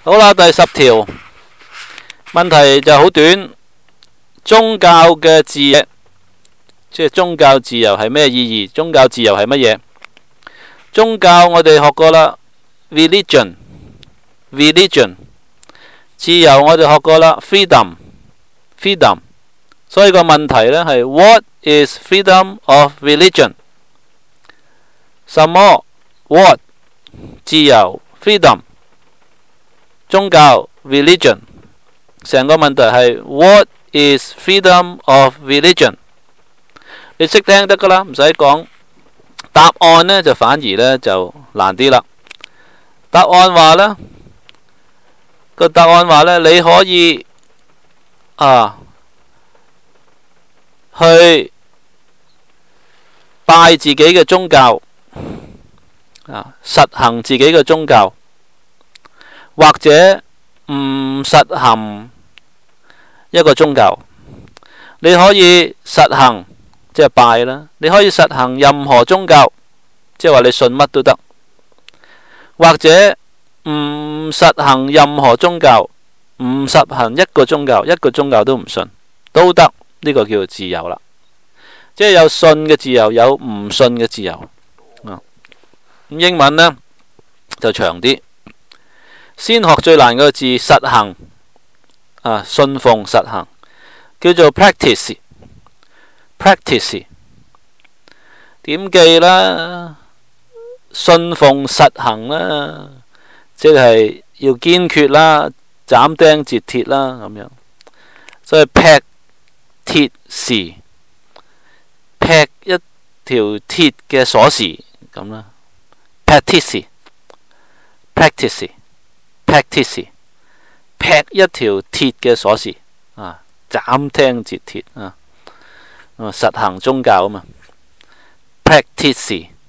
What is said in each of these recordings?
好啦，第10條問題就好短。宗教嘅自由，即係宗教自由係咩意義？宗教自由係乜嘢？宗教我哋學過啦 ，religion， 自由我哋學過啦 ，freedom。所以個問題呢係 What is freedom of religion？ 什麼 ？What？ 自由 freedom， 宗教 religion， 成個問題係 What is freedom of religion？ 你識聽得噶啦，唔使講。答案呢就反而呢就難啲啦。答案話呢，你可以去拜自己嘅宗教。實行自己嘅宗教，或者唔實行一個宗教。你可以實行，即係拜啦。你可以實行任何宗教，即係話你信乜都得。或者唔實行任何宗教，唔實行一個宗教，一個宗教都唔信都得。呢個叫做自由啦。即係有信嘅自由，有唔信嘅自由。英文呢就長啲，先學最難嗰個字實行，信奉實行，叫做 practice。點記啦？信奉實行啦，即係要堅決啦，斬釘截鐵啦咁樣。所以劈鐵匙，劈一條鐵嘅鎖匙咁啦。practice， 劈一條鐵嘅鎖匙斬釘截鐵實行宗教啊嘛。practice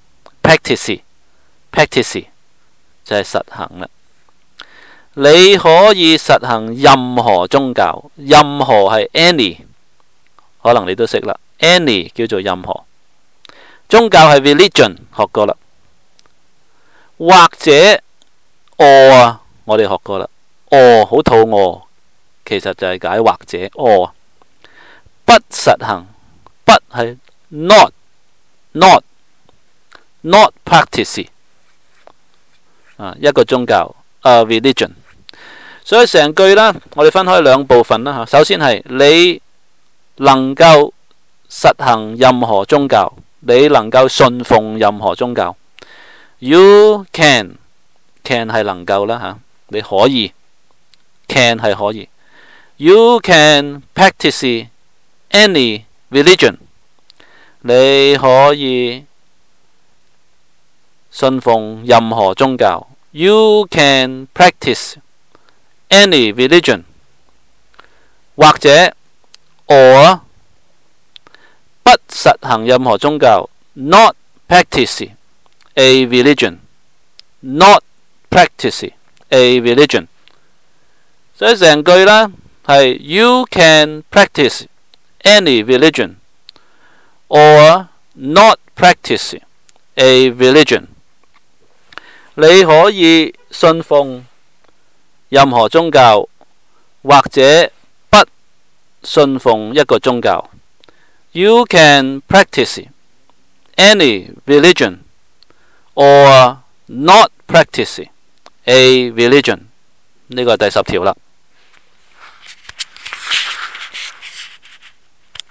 就係實行啦。你可以實行任何宗教，任何係 any， 可能你都識啦。any 叫做任何，宗教係 religion 學過啦。或者餓我哋學過啦。好肚餓，其實就係解或者餓。不實行，不係 not practice 一個宗教religion。所以成句啦，我哋分開兩部分啦。首先係你能夠實行任何宗教，你能夠信奉任何宗教。You can 係能夠啦你可以 can 係可以。You can practice any religion， 你可以信奉任何宗教。You can practice any religion， 或者or 不實行任何宗教 ，not practice a religion，not practice a religion。所以成句啦係 You can practice any religion or not practice a religion。你可以信奉任何宗教，或者不信奉一個宗教。You can practice any religion or not practice a religion。呢個係第10條啦。